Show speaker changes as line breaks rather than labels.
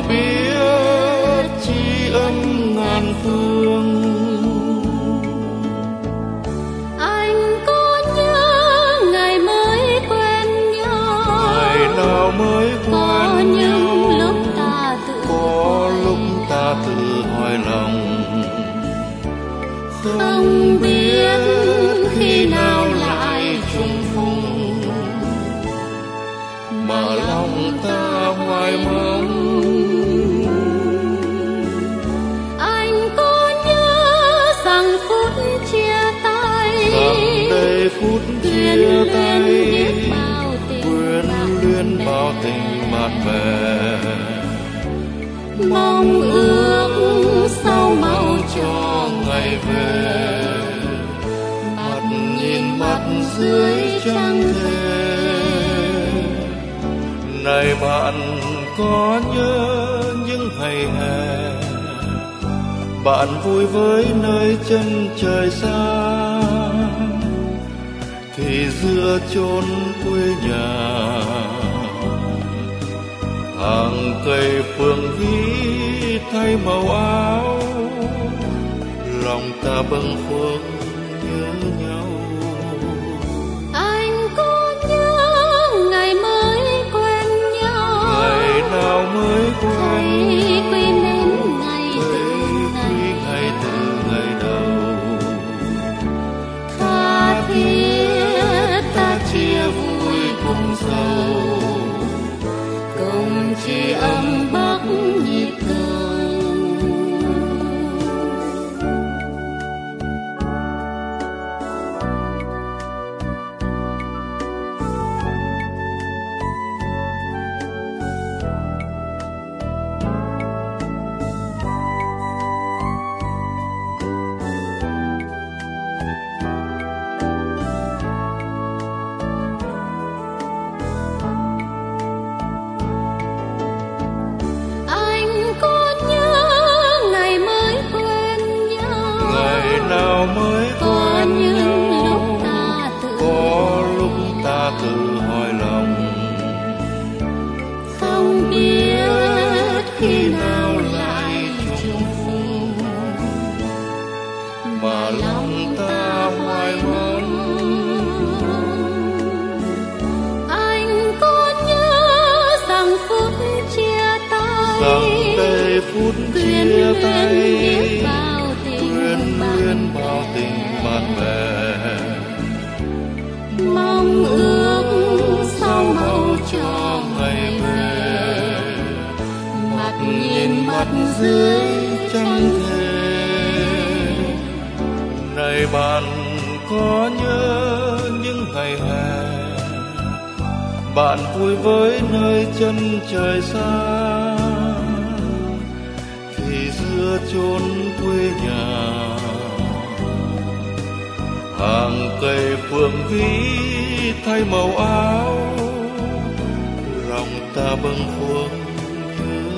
biết tri ân ngàn phương.
Anh có nhớ ngày mới quen nhau,
Ngày nào mới
có
quen
những
nhau,
lúc ta tự
có lúc ta tự hỏi lòng.
không biết khi nào lại trùng phùng,
mà lòng ta hoài mong.
anh có nhớ rằng phút chia tay,
Rằng đây phút
quyến
chia
luyến
tay,
biết bao tình
quyến luyến bao tình bạn bè.
mong ước sau mau cho
Ngày về mặt nhìn mặt dưới trăng thề. Này bạn có nhớ những ngày hè, bạn vui với nơi chân trời xa, thì giữa chốn quê nhà hàng cây phượng vĩ thay màu áo, lòng ta bâng khuâng nhớ nhau.
anh có nhớ ngày mới quen nhau,
Ngày nào mới quen
thấy quy mến ngày
ngày từ ngày đầu.
tha thiết ta chia vui cùng sầu, cùng chỉ âm bắc nhịp cầu. Anh có nhớ ngày mới quen nhau,
Ngày nào mới
có
quen
những
nhau,
lúc ta tự
có lúc ta tự hỏi lòng.
không biết khi nào lại trùng phùng,
Mà lòng ta hoài mong.
anh có nhớ rằng phút chia tay,
Rằng đây phút
quyến
chia
luyến
tay,
biết bao
quyến
tình
luyến bao tình bạn bè.
mong ước sau mau cho
Ngày về
mặt nhìn mặt
dưới trăng thề. Này bạn có nhớ những ngày hè, bạn vui với nơi chân trời xa, thì giữa chốn quê nhà hàng cây phượng vĩ thay màu áo, lòng ta bâng khuâng nhớ